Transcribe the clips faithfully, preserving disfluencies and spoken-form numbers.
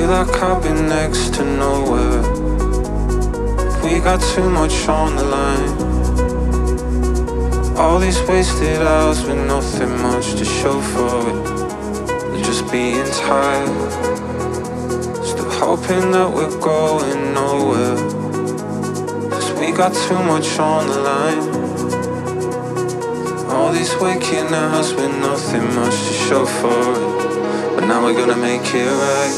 like I've been next to nowhere. We got too much on the line. All these wasted hours with nothing much to show for it. They're just being tired. Still hoping that we're going nowhere. Cause we got too much on the line. All these waking hours with nothing much to show for it. But now we're gonna make it right.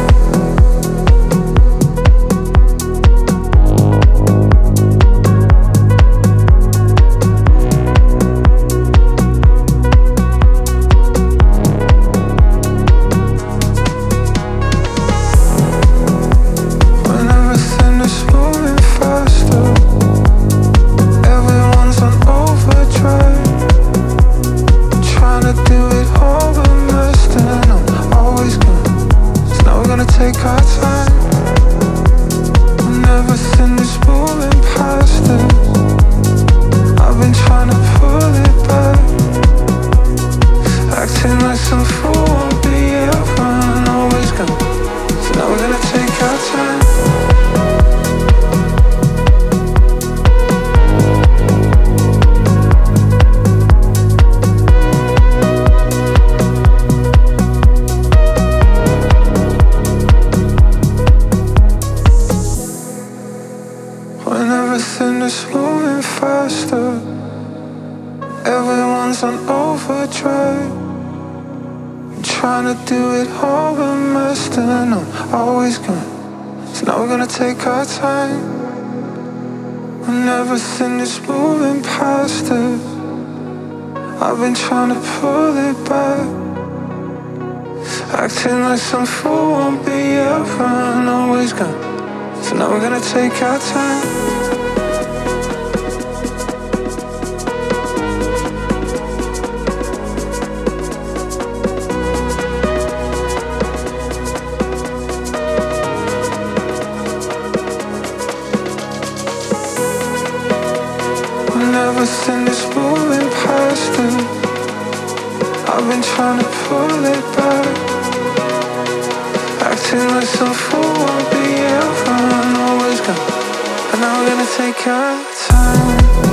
Everything is moving faster. Everyone's on overdrive. I'm trying to do it all but messed, and I'm always gonna. So now we're gonna take our time. When everything is moving past us, I've been trying to pull it back. Acting like some fool won't be ever and always gonna. So now we're gonna take our time. Everything is moving past us. I've been trying to pull it back. Acting like some fool won't be ever and always gonna. And now we're gonna take our time.